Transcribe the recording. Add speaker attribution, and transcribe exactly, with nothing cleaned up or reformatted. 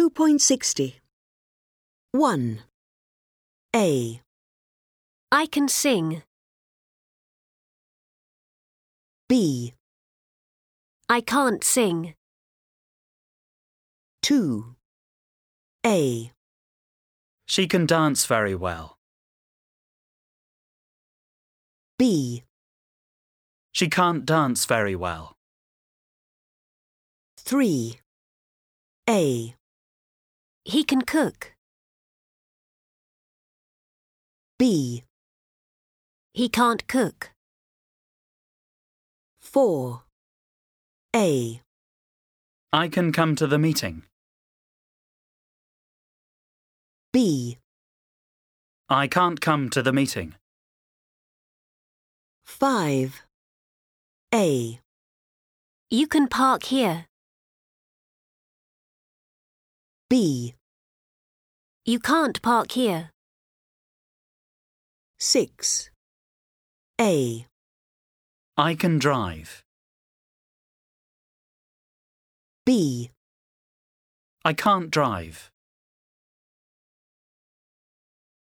Speaker 1: two point six zero. one. A.
Speaker 2: I can sing.
Speaker 1: B.
Speaker 2: I can't sing.
Speaker 1: two. A.
Speaker 3: She can dance very well.
Speaker 1: B.
Speaker 3: She can't dance very well.
Speaker 1: three. A.
Speaker 2: He can cook.
Speaker 1: B.
Speaker 2: He can't cook.
Speaker 1: four. A.
Speaker 3: I can come to the meeting.
Speaker 1: B.
Speaker 3: I can't come to the meeting.
Speaker 1: five. A.
Speaker 2: You can park here.
Speaker 1: B.
Speaker 2: You can't park here.
Speaker 1: six. A.
Speaker 3: I can drive.
Speaker 1: B.
Speaker 3: I can't drive.